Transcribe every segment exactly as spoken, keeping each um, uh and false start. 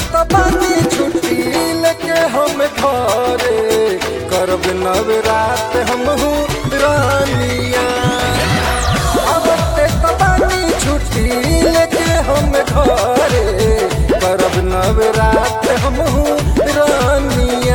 तबानी छुट्टी लेके हम घरे करब नवरात हमहू रानिया। आवते तबानी छुट्टी लेके हम घरे करब नवरात हमहू रानिया।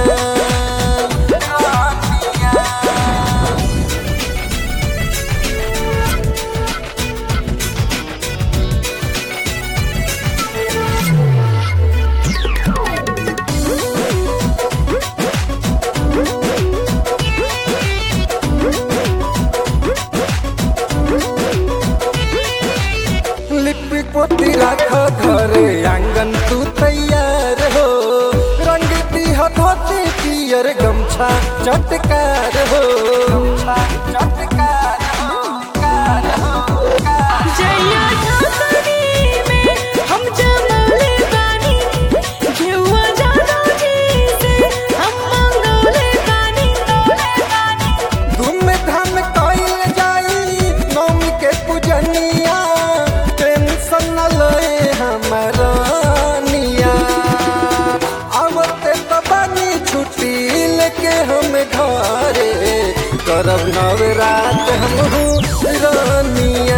लिपि पोती राख घरे आंगन तू तैयार हो, रंग दिह धोती पियर गमछा चटकार हो। चटकार हो, कार हो, कार। जइया ठाकरी में हम जमौले बानी, घेउआ जादो जी से हम मंगौले बानी, तोले बानी। धूमधाम कइल जाई नवमी के पूजनिया, टेंशन न लए हमरा निया। आवते तबानी छुट्टी लेके हम घरे करब नवरात हमहू रानिया।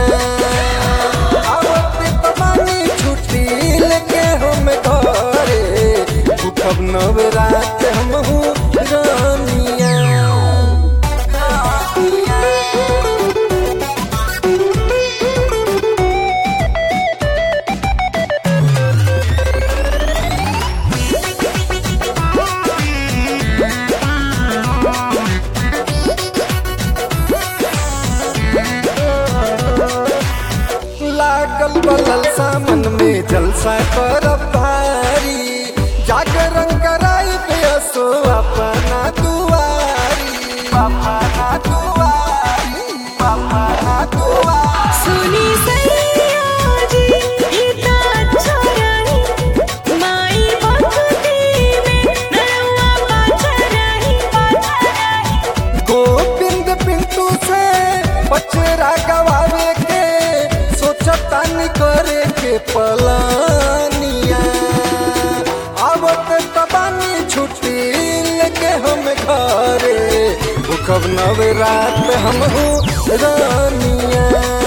आवते तबानी छुट्टी लेके हम घरे भूखब नवरात हमहू रानिया। लागल बलल सामन में जलसा करब भारी, जागरण कराई बेसो अपना दुआरी। अपना दुआरी, अपना दुआरी। सुनी सैया जी ये तो अच्छा रही, माई भक्ति में नरवा पाछा रही, पाछा रही। गोविंद पिंटू से बचरा गवावे के सोचतानी करे के पलानिया। आवत तबानी छुट्टी लेके हम घरे भूखब नवरात हमहू रानिया।